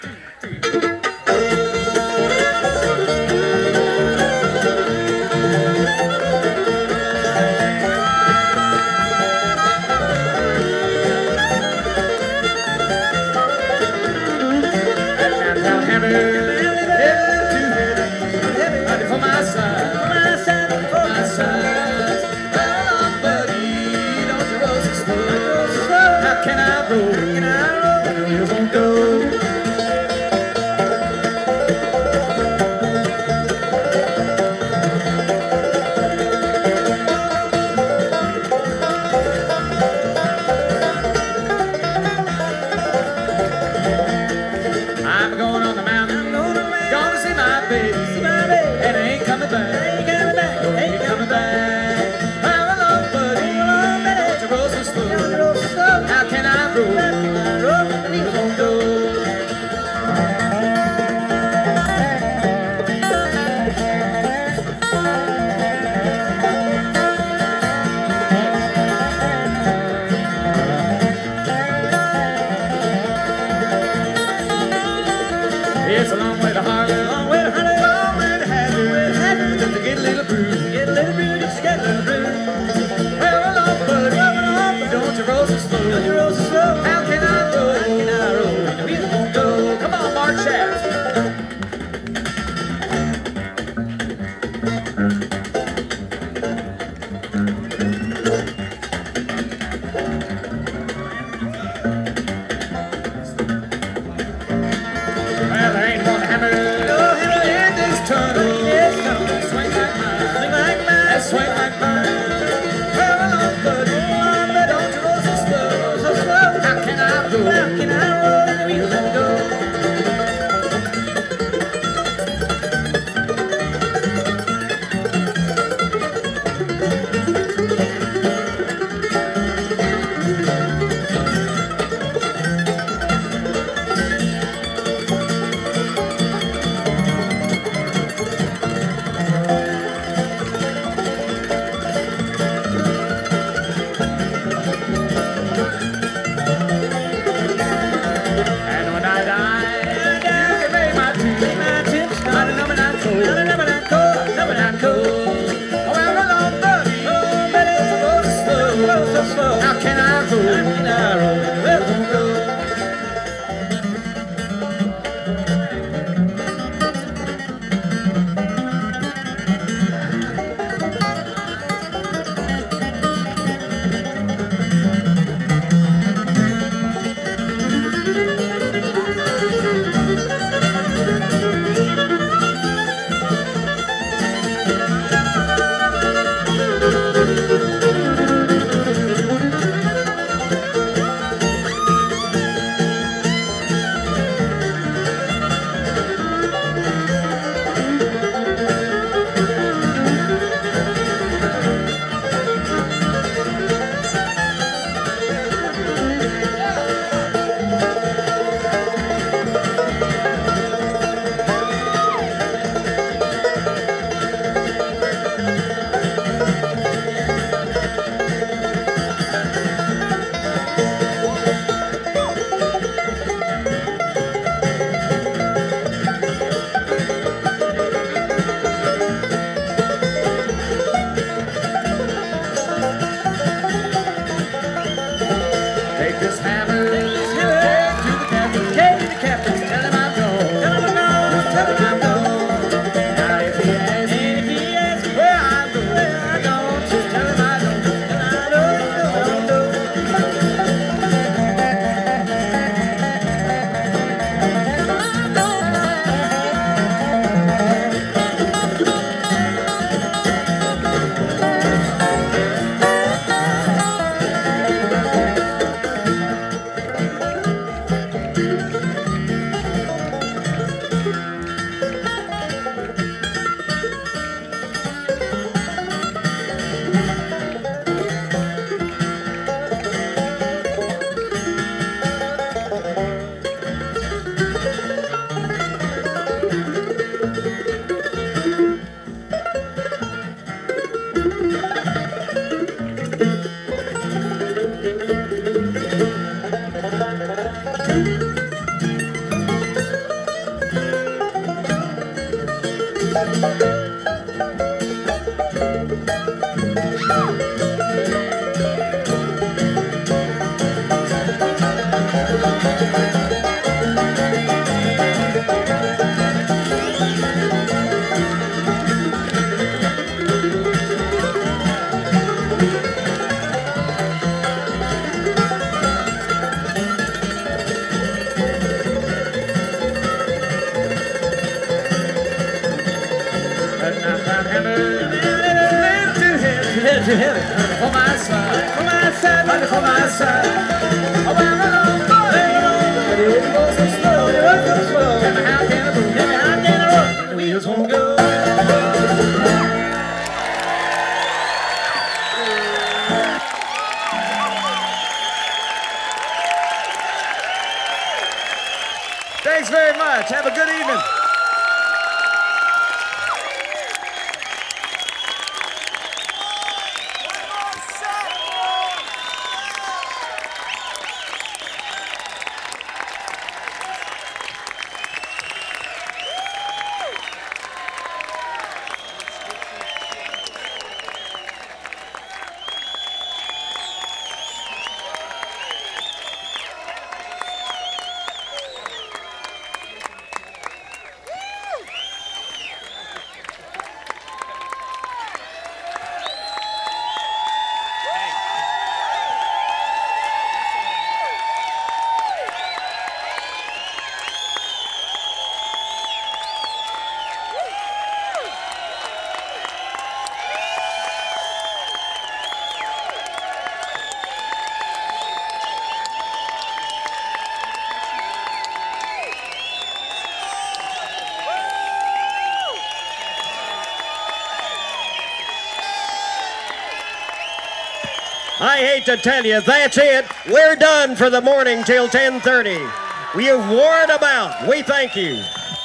I'm going on the mountain, gonna see my baby, and I ain't coming back, ain't coming back. Well, hello, buddy, don't you roll so slow? How can I roll? You won't go. It's a long way to Harlem, long way to Harlem, long way to Harlem, just to get a little brew, just to get a little brew. Well, hello, buddy, don't you roll so slow? How can I roll? The wheels won't go. Come on, Mark Shaft. Well, there ain't one Too heavy for my side, for my side, money for my side. Oh, but it goes so slow, it goes so slow. Tell me how can I move? Tell me how can I run? The wheels won't go. Thanks very much. Have a good evening. I hate to tell you, that's it. We're done for the morning till 10:30. We have worn them out. We thank you.